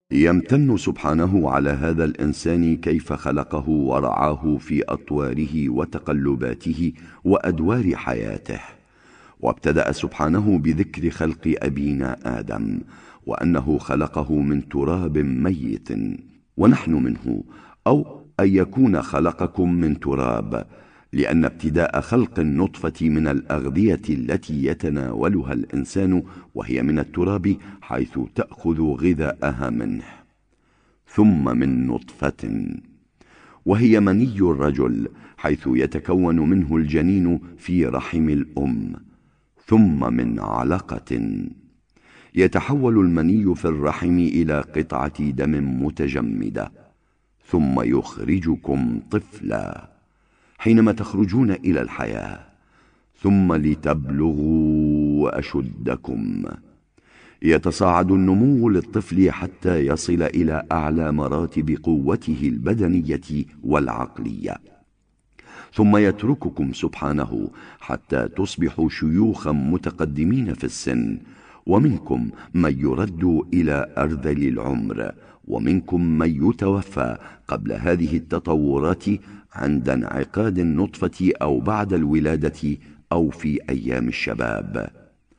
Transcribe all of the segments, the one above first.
يمتن سبحانه على هذا الإنسان كيف خلقه ورعاه في أطواره وتقلباته وأدوار حياته. وابتدأ سبحانه بذكر خلق أبينا آدم، وأنه خلقه من تراب ميت ونحن منه، أو أن يكون خلقكم من تراب، لأن ابتداء خلق النطفة من الأغذية التي يتناولها الإنسان وهي من التراب حيث تأخذ غذاءها منه، ثم من نطفة وهي مني الرجل حيث يتكون منه الجنين في رحم الأم، ثم من علقة يتحول المني في الرحم إلى قطعة دم متجمدة، ثم يخرجكم طفلا حينما تخرجون إلى الحياة، ثم لتبلغوا أشدكم. يتصاعد النمو للطفل حتى يصل إلى أعلى مراتب قوته البدنية والعقلية، ثم يترككم سبحانه حتى تصبحوا شيوخا متقدمين في السن، ومنكم من يرد إلى أرذل العمر، ومنكم من يتوفى قبل هذه التطورات عند انعقاد النطفة أو بعد الولادة أو في أيام الشباب.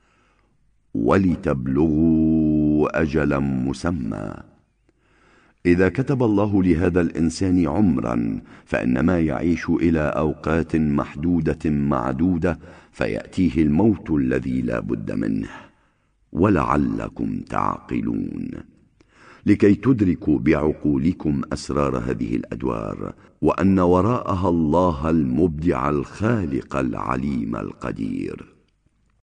ولتبلغوا أجلا مسمى. إذا كتب الله لهذا الإنسان عمرا فإنما يعيش إلى أوقات محدودة معدودة، فيأتيه الموت الذي لا بد منه. ولعلكم تعقلون، لكي تدركوا بعقولكم أسرار هذه الأدوار، وأن وراءها الله المبدع الخالق العليم القدير.